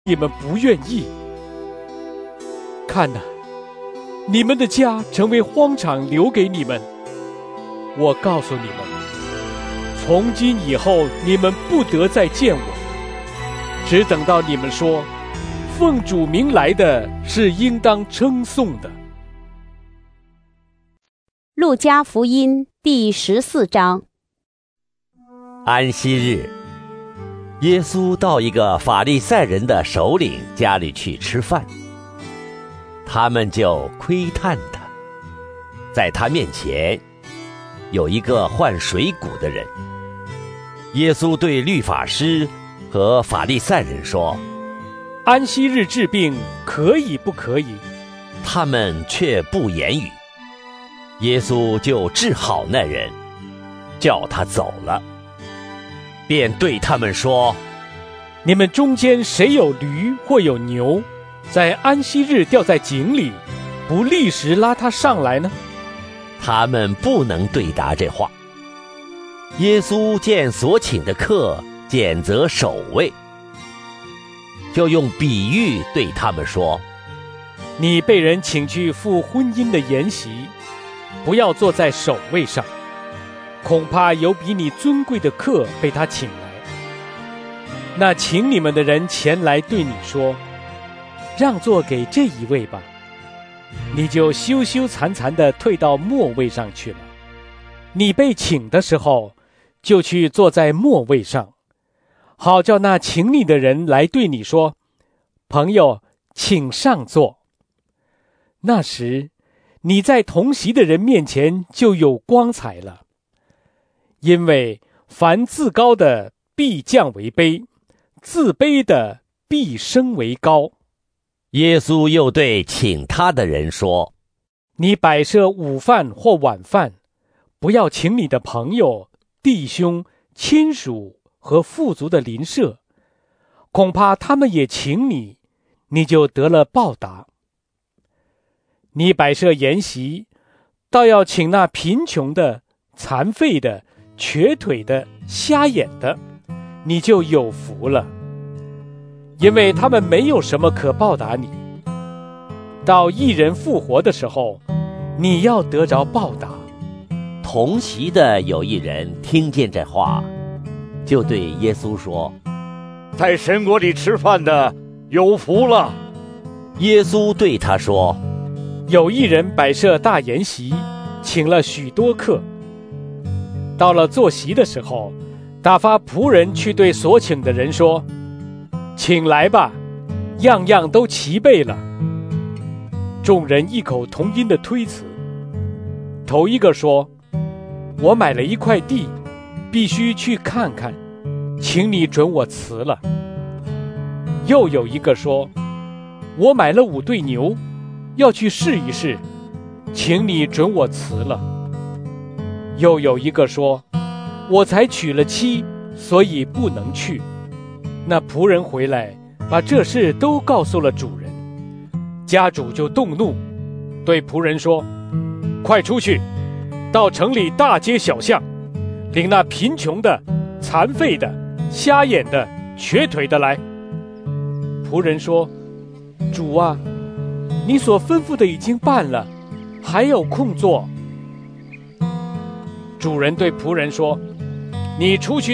你们不愿意。看哪，你们的家成为荒场，留给你们。我告诉你们，从今以后你们不得再见我，只等到你们说，奉主名来的是应当称颂的。 路加福音第14章。 安息日，耶稣到一个法利赛人的首领家里去吃饭，他们就窥探他。在他面前有一个患水谷的人。耶稣对律法师和法利赛人说： 安息日治病可以不可以？ 他们却不言语。耶稣就治好那人，叫他走了，便对他们说： 你们中间谁有驴或有牛，在安息日掉在井里，不立时拉他上来呢？ 他们不能对答这话。耶稣见所请的客拣择首位，就用比喻对他们说： 你被人请去赴婚姻的筵席，不要坐在首位上，恐怕有比你尊贵的客被他请来。那请你们的人前来对你说，让座给这一位吧，你就羞羞惭惭地退到末位上去了。你被请的时候，就去坐在末位上，好叫那请你的人来对你说，朋友，请上座。那时你在同席的人面前就有光彩了。因为凡自高的必降为卑，自卑的必升为高。 耶稣又对请他的人说： 你摆设午饭或晚饭，不要请你的朋友、弟兄、亲属和富足的邻舍，恐怕他们也请你，你就得了报答。你摆设筵席，倒要请那贫穷的、残废的、瘸腿的、瞎眼的，你就有福了，因为他们没有什么可报答你。到一人复活的时候，你要得着报答。 同席的有一人听见这话，就对耶稣说： 在神国里吃饭的有福了。 耶稣对他说： 有一人摆设大筵席，请了许多客。到了坐席的时候，打发仆人去对所请的人说：请来吧，样样都齐备了。众人异口同音的推辞。头一个说：我买了一块地，必须去看看，请你准我辞了。又有一个说：我买了5对牛，要去试一试，请你准我辞了。又有一个说：我才娶了妻，所以不能去。那仆人回来，把这事都告诉了主人。家主就动怒，对仆人说：快出去，到城里大街小巷，领那贫穷的、残废的、瞎眼的、瘸腿的来。仆人说：主啊，你所吩咐的已经办了，还有空做。主人对仆人说：你出去